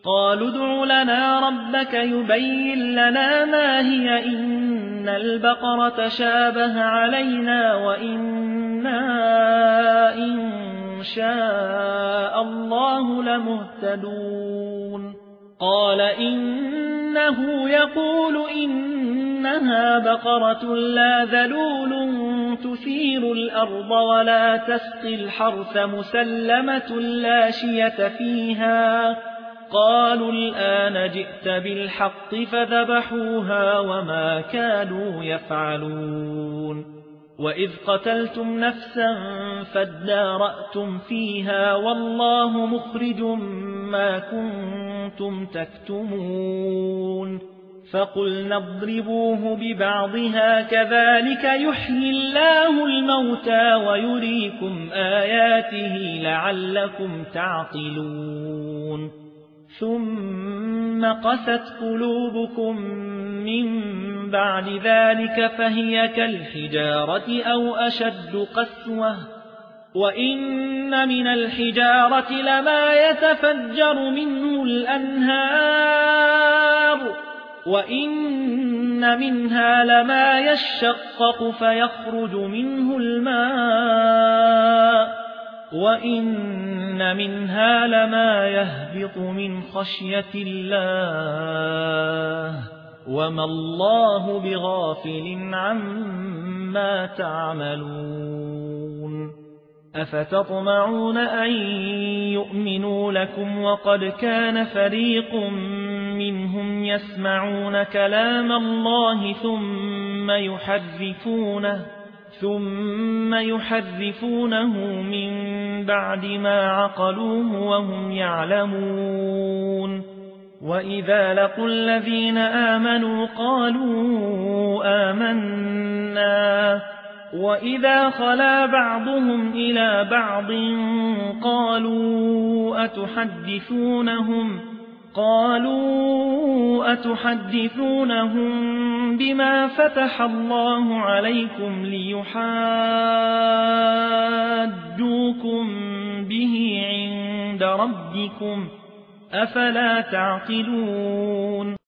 قالوا ادع لنا ربك يبين لنا ما هي إن البقرة شابه علينا وإنا إن شاء الله لمهتدون قال إنه يقول إنها بقرة لا ذلول تثير الأرض ولا تسقي الحرث مسلمة لا شية فيها قالوا الآن جئت بالحق فذبحوها وما كانوا يفعلون وإذ قتلتم نفسا فادارأتم فيها والله مخرج ما كنتم تكتمون فقلنا اضربوه ببعضها كذلك يحيي الله الموتى ويريكم آياته لعلكم تعقلون ثم قست قلوبكم من بعد ذلك فهي كالحجارة أو أشد قسوة وإن من الحجارة لما يتفجر منه الأنهار وإن منها لما يشقق فيخرج منه الماء وإن منها لما يهبط من خشية الله وما الله بغافل عما تعملون أفتطمعون أن يؤمنوا لكم وقد كان فريق منهم يسمعون كلام الله ثم يحرفونه من بعد ما عقلوه وهم يعلمون وإذا لقوا الذين آمنوا قالوا آمنا وإذا خلا بعضهم إلى بعض قالوا أتحدثونهم بما فتح الله عليكم ليحاجوكم به عند ربكم أفلا تعقلون